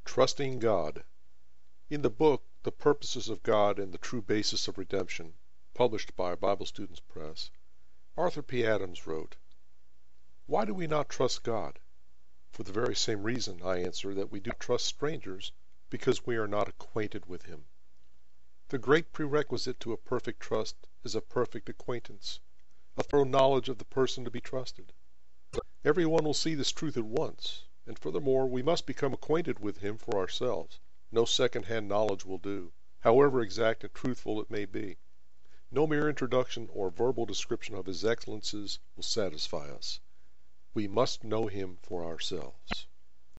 Trusting God. In the book, The Purposes of God and the True Basis of Redemption, published by Bible Students Press, Arthur P. Adams wrote, "Why do we not trust God? For the very same reason, I answer, that we do not trust strangers, because we are not acquainted with Him. The great prerequisite to a perfect trust is a perfect acquaintance, a thorough knowledge of the person to be trusted. Everyone will see this truth at once, and furthermore, we must become acquainted with Him for ourselves. No second-hand knowledge will do, however exact and truthful it may be. No mere introduction or verbal description of His excellences will satisfy us. We must know Him for ourselves."